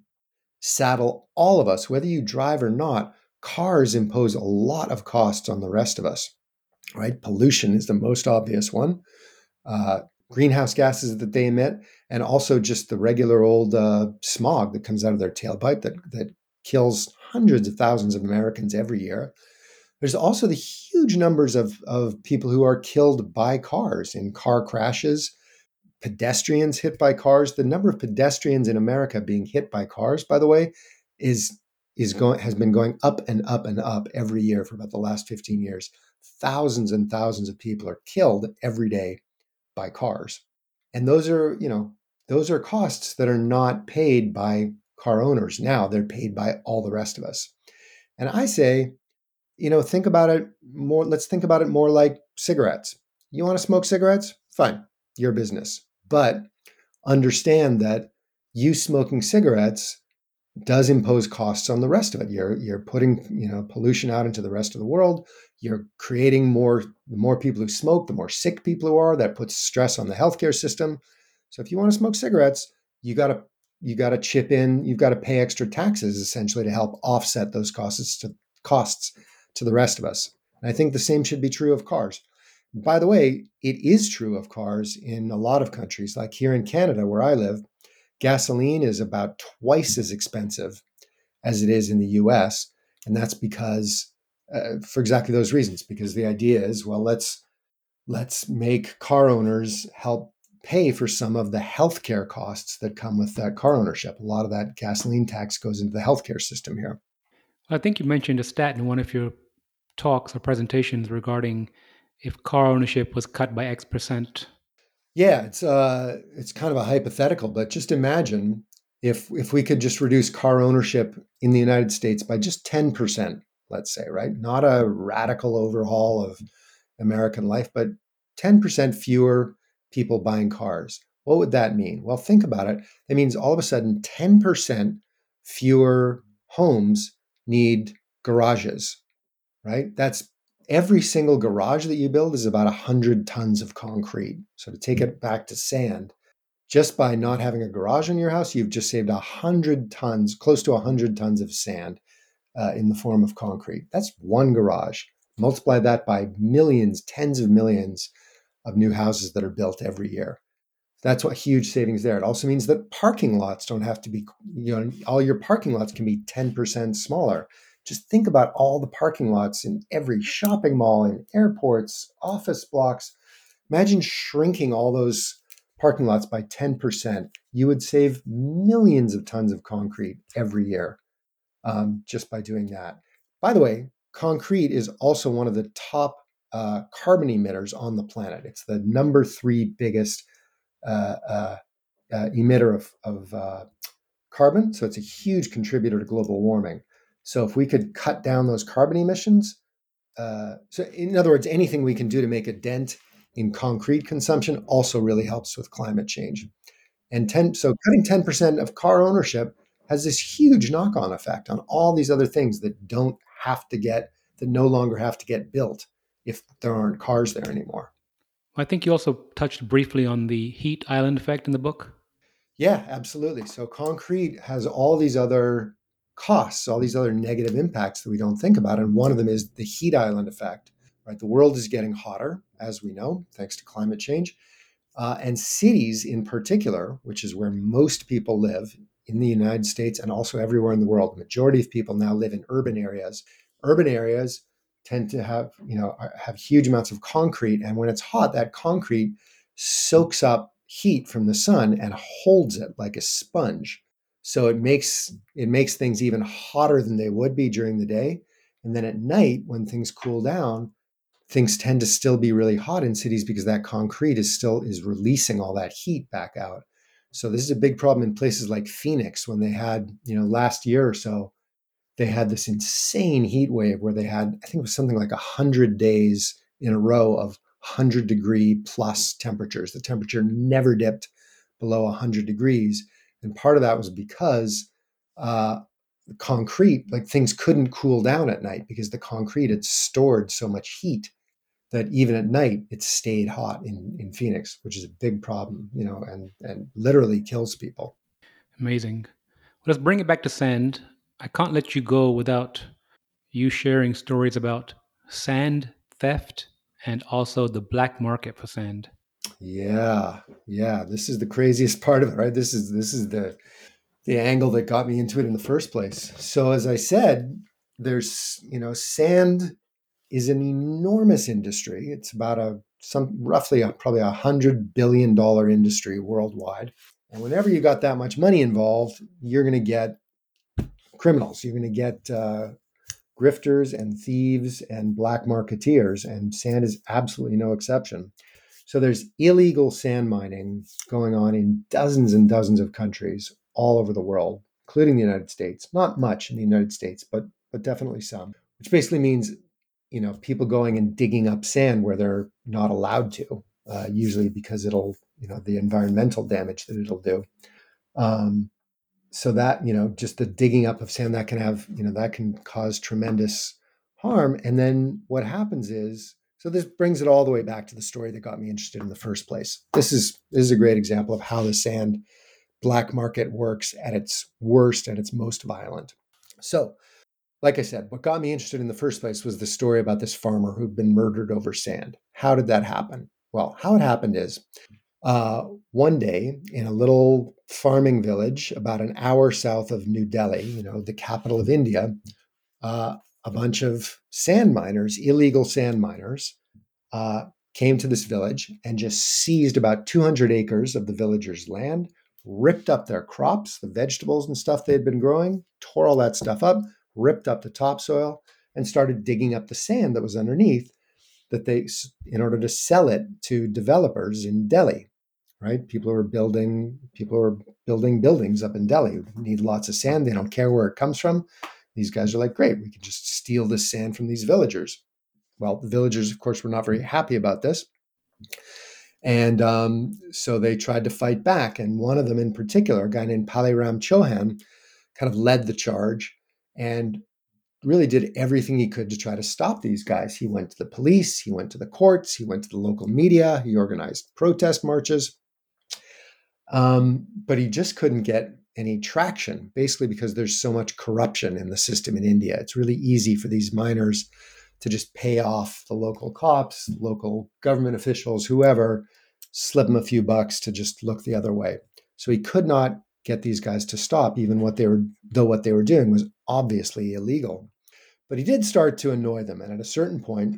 saddle all of us, whether you drive or not. Cars impose a lot of costs on the rest of us, right? Pollution is the most obvious one. Uh, greenhouse gases that they emit, and also just the regular old uh, smog that comes out of their tailpipe that, that kills hundreds of thousands of Americans every year. There's also the huge numbers of, of people who are killed by cars in car crashes, pedestrians hit by cars. The number of pedestrians in America being hit by cars, by the way, is is going has been going up and up and up every year for about the last fifteen years. Thousands and thousands of people are killed every day by cars. And those are, you know, those are costs that are not paid by car owners now. They're paid by all the rest of us. And I say, you know, think about it more. Let's think about it more like cigarettes. You want to smoke cigarettes? Fine, your business. But understand that you smoking cigarettes does impose costs on the rest of it. You're you're putting, you know, pollution out into the rest of the world. You're creating more the more people who smoke, the more sick people who are. That puts stress on the healthcare system. So if you want to smoke cigarettes, you got to you got to chip in. You've got to pay extra taxes essentially to help offset those costs to costs to the rest of us. And I think the same should be true of cars. By the way, it is true of cars in a lot of countries, like here in Canada, where I live. Gasoline is about twice as expensive as it is in the U S. And that's because, uh, for exactly those reasons, because the idea is, well, let's let's make car owners help pay for some of the healthcare costs that come with that car ownership. A lot of that gasoline tax goes into the healthcare system here.
I think you mentioned a stat in one of your talks or presentations regarding if car ownership was cut by X percent.
Yeah, it's uh, it's kind of a hypothetical, but just imagine if if we could just reduce car ownership in the United States by just ten percent, let's say, right? Not a radical overhaul of American life, but ten percent fewer people buying cars. What would that mean? Well, think about it. That means all of a sudden ten percent fewer homes need garages, right? That's every single garage that you build is about one hundred tons of concrete. So to take it back to sand, just by not having a garage in your house, you've just saved one hundred tons, close to one hundred tons of sand uh, in the form of concrete. That's one garage. Multiply that by millions, tens of millions of new houses that are built every year. That's what huge savings there. It also means that parking lots don't have to be, you know, all your parking lots can be ten percent smaller. Just think about all the parking lots in every shopping mall, in airports, office blocks. Imagine shrinking all those parking lots by ten percent. You would save millions of tons of concrete every year um, just by doing that. By the way, concrete is also one of the top uh, carbon emitters on the planet. It's the number three biggest uh, uh, uh, emitter of, of uh, carbon. So it's a huge contributor to global warming. So if we could cut down those carbon emissions, uh, so in other words, anything we can do to make a dent in concrete consumption also really helps with climate change. And ten, so cutting ten percent of car ownership has this huge knock-on effect on all these other things that don't have to get, that no longer have to get built if there aren't cars there anymore.
I think you also touched briefly on the heat island effect in the book.
Yeah, absolutely. So concrete has all these other costs, all these other negative impacts that we don't think about. And one of them is the heat island effect, right? The world is getting hotter, as we know, thanks to climate change. Uh, and cities in particular, which is where most people live in the United States and also everywhere in the world, the majority of people now live in urban areas. Urban areas tend to have, you know, have huge amounts of concrete. And when it's hot, that concrete soaks up heat from the sun and holds it like a sponge. So it makes it makes things even hotter than they would be during the day. And then at night, when things cool down, things tend to still be really hot in cities because that concrete is still is releasing all that heat back out. So this is a big problem in places like Phoenix when they had, you know, last year or so, they had this insane heat wave where they had, I think it was something like one hundred days in a row of one hundred degree plus temperatures. The temperature never dipped below one hundred degrees. And part of that was because uh, the concrete, like things couldn't cool down at night because the concrete had stored so much heat that even at night it stayed hot in, in Phoenix, which is a big problem, you know, and, and literally kills people.
Amazing. Well, let's bring it back to sand. I can't let you go without you sharing stories about sand theft and also the black market for sand.
Yeah, yeah. This is the craziest part of it, right? This is this is the the angle that got me into it in the first place. So as I said, there's, you know, sand is an enormous industry. It's about a some roughly a, probably a hundred billion dollar industry worldwide. And whenever you got that much money involved, you're going to get criminals. You're going to get uh, grifters and thieves and black marketeers, and sand is absolutely no exception. So there's illegal sand mining going on in dozens and dozens of countries all over the world, including the United States. Not much in the United States, but but definitely some. Which basically means, you know, people going and digging up sand where they're not allowed to, uh, usually because it'll, you know, the environmental damage that it'll do. Um, so that, you know, just the digging up of sand that can have, you know, that can cause tremendous harm. And then what happens is, so this brings it all the way back to the story that got me interested in the first place. This is this is a great example of how the sand black market works at its worst, at its most violent. So, like I said, what got me interested in the first place was the story about this farmer who'd been murdered over sand. How did that happen? Well, how it happened is uh, one day in a little farming village about an hour south of New Delhi, you know, the capital of India, uh, a bunch of sand miners, illegal sand miners, uh, came to this village and just seized about two hundred acres of the villagers' land, ripped up their crops, the vegetables and stuff they had been growing, tore all that stuff up, ripped up the topsoil, and started digging up the sand that was underneath that they, in order to sell it to developers in Delhi, right? People who are building, people who are building buildings up in Delhi need lots of sand. They don't care where it comes from. These guys are like, great, we can just steal this sand from these villagers. Well, the villagers, of course, were not very happy about this. And um, so they tried to fight back. And one of them in particular, a guy named Paliram Chauhan, kind of led the charge and really did everything he could to try to stop these guys. He went to the police, he went to the courts, he went to the local media, he organized protest marches. Um, but he just couldn't get any traction, basically because there's so much corruption in the system in India. It's really easy for these miners to just pay off the local cops, local government officials, whoever, slip them a few bucks to just look the other way. So he could not get these guys to stop, even what they were, though what they were doing was obviously illegal. But he did start to annoy them. And at a certain point,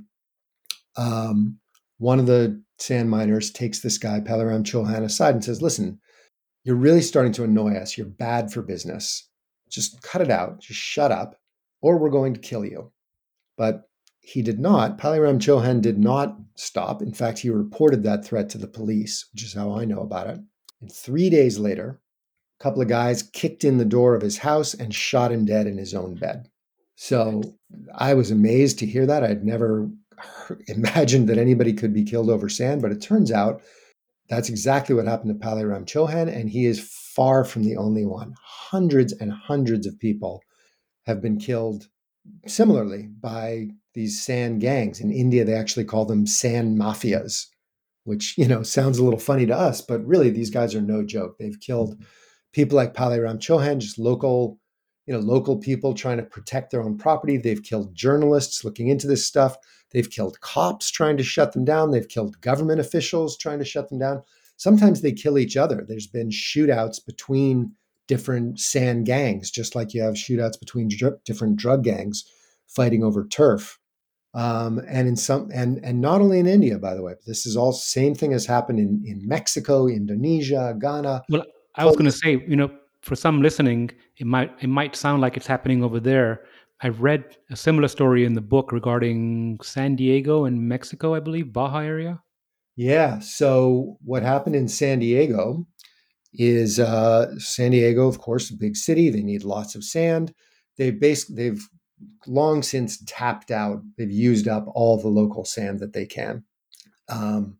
um, one of the sand miners takes this guy, Paliram Chauhan, aside and says, listen, you're really starting to annoy us. You're bad for business. Just cut it out. Just shut up, or we're going to kill you. But he did not. Paliram Chauhan did not stop. In fact, he reported that threat to the police, which is how I know about it. And three days later, a couple of guys kicked in the door of his house and shot him dead in his own bed. So I was amazed to hear that. I'd never imagined that anybody could be killed over sand, but it turns out that's exactly what happened to Paliram Chauhan, and he is far from the only one. Hundreds and hundreds of people have been killed similarly by these sand gangs. In India, they actually call them sand mafias, which, you know, sounds a little funny to us, but really these guys are no joke. They've killed people like Paliram Chauhan, just local, you know, local people trying to protect their own property. They've killed journalists looking into this stuff. They've killed cops trying to shut them down. They've killed government officials trying to shut them down. Sometimes they kill each other. There's been shootouts between different sand gangs, just like you have shootouts between dr- different drug gangs fighting over turf. Um, and in some, and and not only in India, by the way, but this is all same thing has happened in in Mexico, Indonesia, Ghana.
Well, I was going to say, you know, for some listening, it might it might sound like it's happening over there. I read a similar story in the book regarding San Diego and Mexico, I believe, Baja area.
Yeah. So what happened in San Diego is uh, San Diego, of course, a big city. They need lots of sand. They've basically they've long since tapped out. They've used up all the local sand that they can. Um,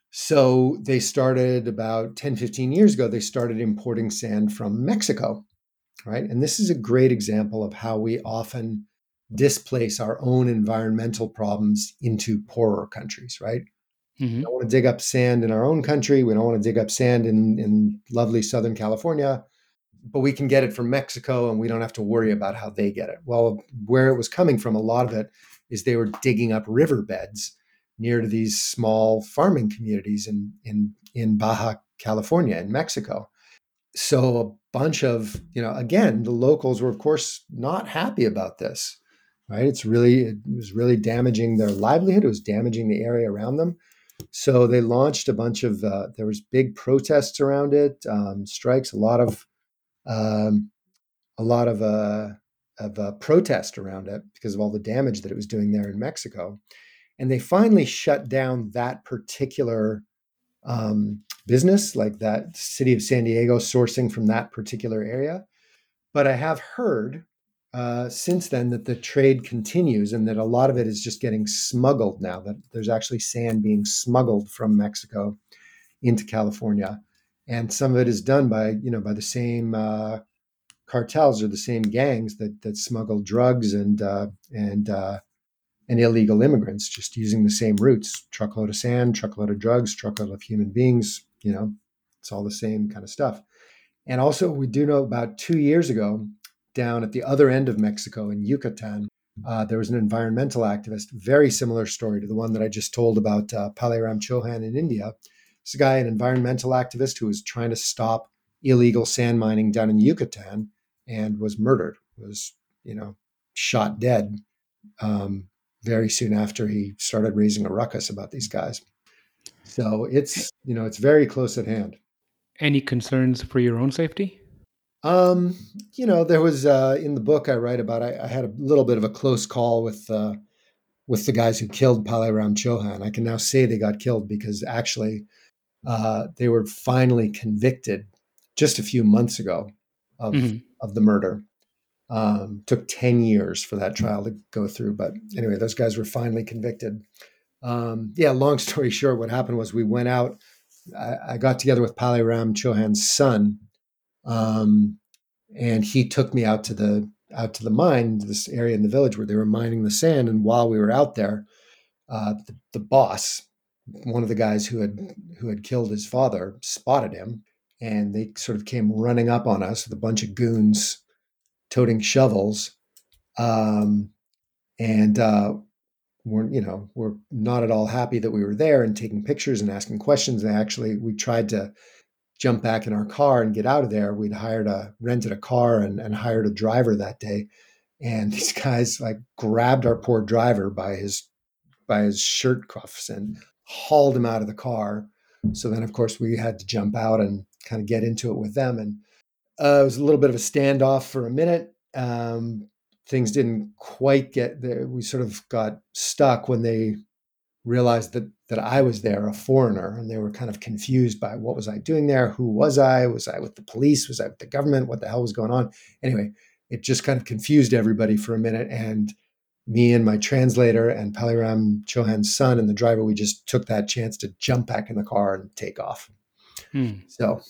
so they started about ten, fifteen years ago, they started importing sand from Mexico, right? And this is a great example of how we often displace our own environmental problems into poorer countries, right? We don't
Hmm.
want to dig up sand in our own country. We don't want to dig up sand in, in lovely Southern California, but we can get it from Mexico and we don't have to worry about how they get it. Well, where it was coming from, a lot of it is they were digging up riverbeds near to these small farming communities in, in, in Baja California in Mexico. So a bunch of, you know, again, the locals were, of course, not happy about this, right? It's really, it was really damaging their livelihood. It was damaging the area around them. So they launched a bunch of, uh, there was big protests around it, um, strikes, a lot of, um, a lot of, uh, of uh, protest around it because of all the damage that it was doing there in Mexico. And they finally shut down that particular um, business, like that city of San Diego sourcing from that particular area. But I have heard uh, since then that the trade continues and that a lot of it is just getting smuggled now, that there's actually sand being smuggled from Mexico into California. And some of it is done by, you know, by the same uh, cartels or the same gangs that that smuggle drugs and uh, and uh, and illegal immigrants, just using the same routes: truckload of sand, truckload of drugs, truckload of human beings. You know, it's all the same kind of stuff. And also, we do know about two years ago, down at the other end of Mexico in Yucatan, uh, there was an environmental activist, very similar story to the one that I just told about uh, Paliram Chauhan in India. This guy, an environmental activist who was trying to stop illegal sand mining down in Yucatan and was murdered, was, you know, shot dead um, very soon after he started raising a ruckus about these guys. So it's, you know, it's very close at hand.
Any concerns for your own safety?
Um, you know, there was uh, in the book I write about. I, I had a little bit of a close call with uh, with the guys who killed Palaram Chauhan. I can now say they got killed because actually uh, they were finally convicted just a few months ago of
Hmm.
of the murder. Um, took ten years for that trial to go through, but anyway, those guys were finally convicted. Um, yeah, long story short, what happened was we went out. I, I got together with Palaram Chauhan's son. Um, and he took me out to the out to the mine, this area in the village where they were mining the sand. And while we were out there, uh, the, the boss, one of the guys who had who had killed his father, spotted him, and they sort of came running up on us with a bunch of goons toting shovels, um, and uh, we're you know we're not at all happy that we were there and taking pictures and asking questions. And actually, we tried to jump back in our car and get out of there. We'd hired a rented a car and, and hired a driver that day. And these guys like grabbed our poor driver by his by his shirt cuffs and hauled him out of the car. So then of course we had to jump out and kind of get into it with them. And uh, it was a little bit of a standoff for a minute. Um, things didn't quite get there. We sort of got stuck when they realized that that I was there, a foreigner, and they were kind of confused by what was I doing there? Who was I? Was I with the police? Was I with the government? What the hell was going on? Anyway, it just kind of confused everybody for a minute. And me and my translator and Palaram Chauhan's son and the driver, we just took that chance to jump back in the car and take off.
Hmm.
So,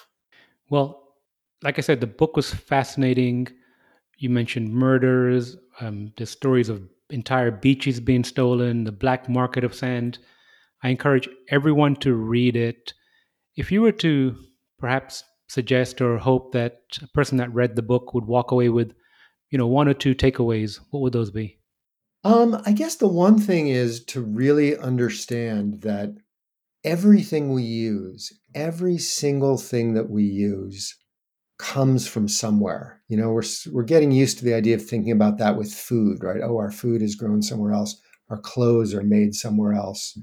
Well, like I said, the book was fascinating. You mentioned murders, um, the stories of entire beaches being stolen, the black market of sand. I encourage everyone to read it. If you were to perhaps suggest or hope that a person that read the book would walk away with, you know, one or two takeaways, what would those be?
um, I guess the one thing is to really understand that everything we use, every single thing that we use, comes from somewhere. You know, we're we're getting used to the idea of thinking about that with food, right? Oh, our food is grown somewhere else. Our clothes are made somewhere else.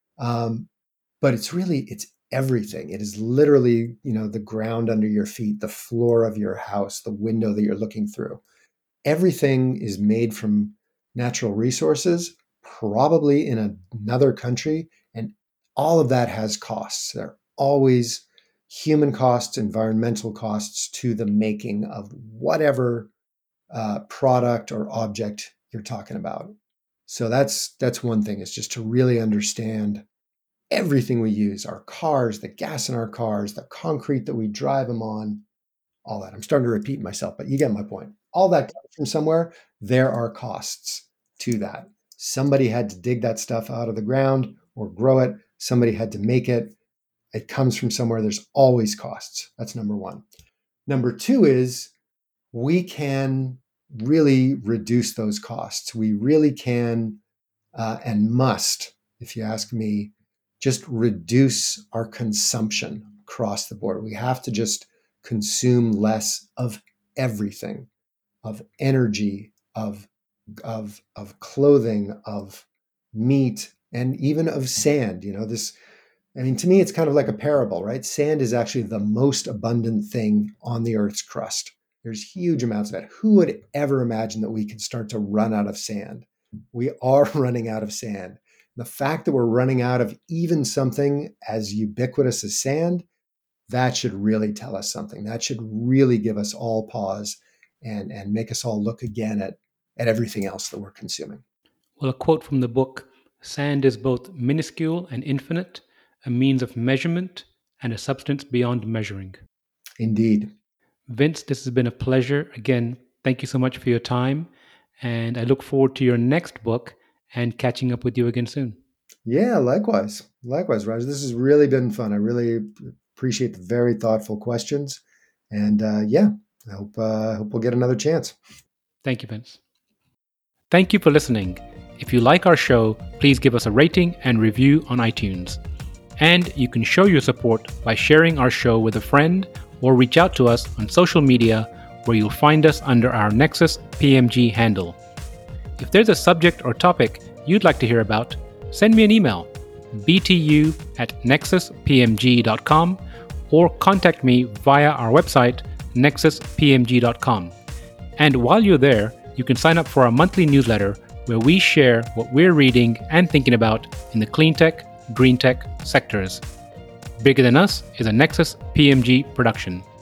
Um, but it's really it's everything. It is literally, you know, the ground under your feet, the floor of your house, the window that you're looking through. Everything is made from natural resources, probably in another country, and all of that has costs. There are always human costs, environmental costs to the making of whatever uh, product or object you're talking about. So that's that's one thing, is just to really understand everything we use, our cars, the gas in our cars, the concrete that we drive them on, all that. I'm starting to repeat myself, but you get my point. All that comes from somewhere. There are costs to that. Somebody had to dig that stuff out of the ground or grow it. Somebody had to make it. It comes from somewhere. There's always costs. That's number one. Number two is we can really reduce those costs. We really can uh, and must, if you ask me, just reduce our consumption across the board. We have to just consume less of everything, of energy, of of of clothing, of meat, and even of sand. You know, this, I mean, to me, it's kind of like a parable, right? Sand is actually the most abundant thing on the Earth's crust. There's huge amounts of it. Who would ever imagine that we could start to run out of sand? We are running out of sand. The fact that we're running out of even something as ubiquitous as sand, that should really tell us something. That should really give us all pause and, and make us all look again at, at everything else that we're consuming.
Well, a quote from the book: sand is both minuscule and infinite, a means of measurement and a substance beyond measuring.
Indeed.
Vince, this has been a pleasure. Again, thank you so much for your time. And I look forward to your next book and catching up with you again soon.
Yeah, likewise. Likewise, Raj. This has really been fun. I really appreciate the very thoughtful questions. And uh, yeah, I hope, uh, I hope we'll get another chance.
Thank you, Vince. Thank you for listening. If you like our show, please give us a rating and review on iTunes. And you can show your support by sharing our show with a friend or reach out to us on social media, where you'll find us under our Nexus P M G handle. If there's a subject or topic you'd like to hear about, send me an email, b t u at nexus p m g dot com or contact me via our website, nexus p m g dot com. And while you're there, you can sign up for our monthly newsletter where we share what we're reading and thinking about in the clean tech, green tech sectors. Bigger Than Us is a Nexus P M G production.